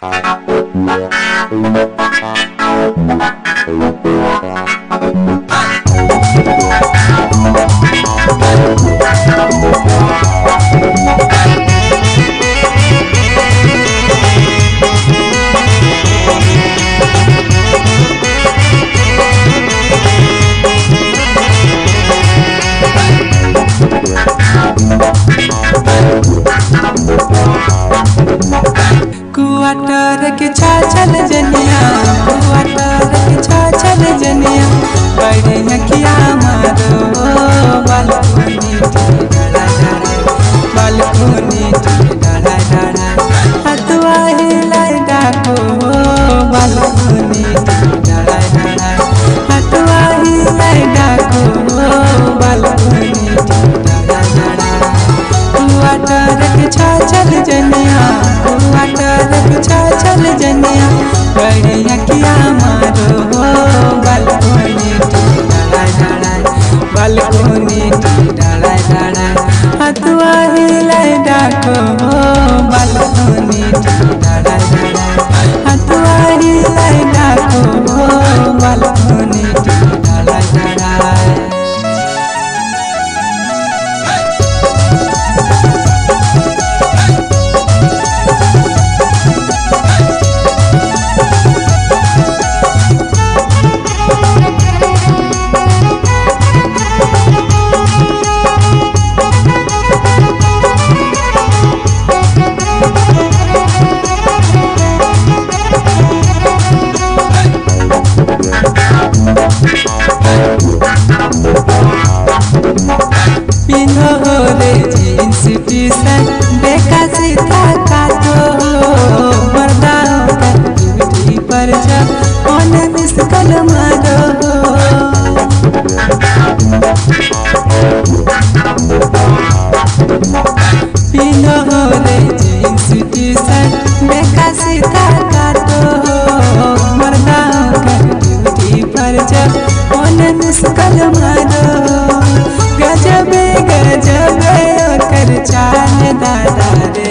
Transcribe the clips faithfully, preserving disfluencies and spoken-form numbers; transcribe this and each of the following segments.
कुआटर के छाछल जनिया कुआटर के छाछल जनिया बड़े नकिया मारो बालकोनी डरा डरा बालकोनी डरा डरा हथवा हिलाई डाको बालकोनी डरा डरा हथवा हिलाई डाको बालकोनी डरा डरा कुआटर के छाछल जनिया कुआटर के छाछल जनिया बड़े अखिया मारो बालकोनी डरा डरा बालकोनी डरा डरा हथवा हिलाई डाको बालकोनी डरा डरा हथवा हिलाई डाको बालकोनी डरा डरा। पिन्हो रे जीन्स टी शर्ट देखा सीधा काटो मर्दा होकर ड्यूटी पर जब ऑन मिस कल मारो पिन्हो रे जीन्स टी शर्ट देखा सीधा काटो मर्दा होकर ड्यूटी पर जब ऑन मिस कल मारो गजबे गजबे कर चाल दादा रे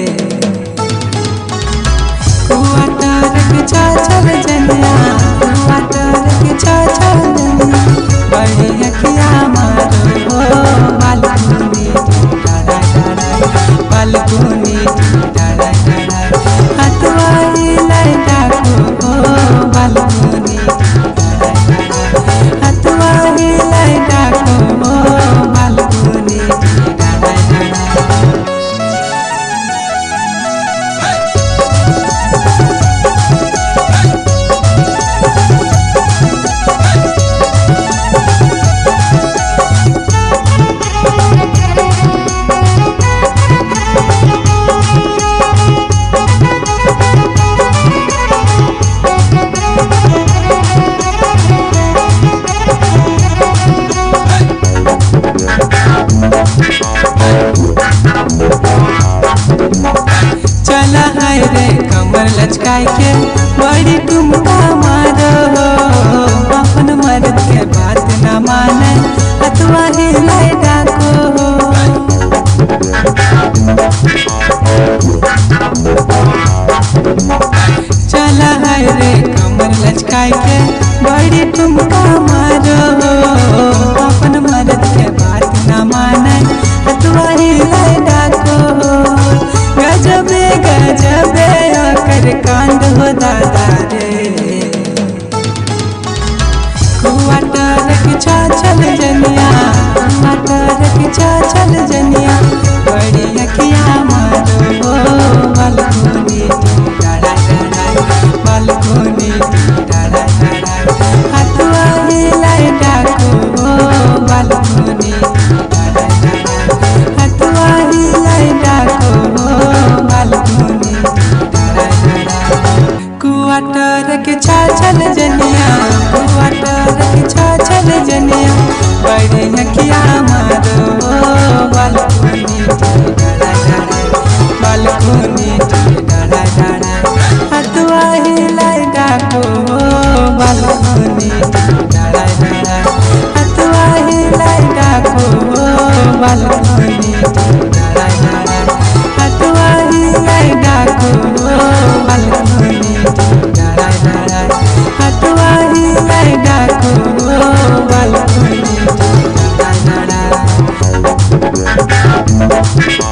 कुआटर के छाछल जनिया कुआटर के छाछल जनिया बड़ी अखिया मारो बालकोनी डरा डरा बालकोनी डरा डरा हथवा हिलाई डाको बालकोनी डरा डरा हथवा हिलाई डाको बालकोनी डरा डरा। चला है रे कमर लचकाई के बड़ी ठुमका मारो अपन मर्द के बात न माने हथवा हिलाई डाको चला है रे कमर लचकाई के बड़ी ठुमका मारो अपन मर्द के बात न माने हथवा हिलाई डाको गजबे गजबे कर कांड हो दादा रे कुआटर के छाछल जनिया कुआटर के छाछल जनिया बड़ी अखिया मारो बालकोनी डरा डरा बालकोनी डरा डरा हथवा हिलाई डाको बालकोनी डरा डरा हथवा हिलाई डाको बालकोनी डरा डरा कुआटर के छाछल जनिया कुआटर के छाछल जनिया बड़े अखिया मारो बालकोनी डरा डरा बालकोनी डरा डरा हथवा हिलाई डाको बालकोनी डरा डरा हथवा हिलाई डाको बालकोनी डरा डरा हथवा हिलाई डाको बालकोनी। हो।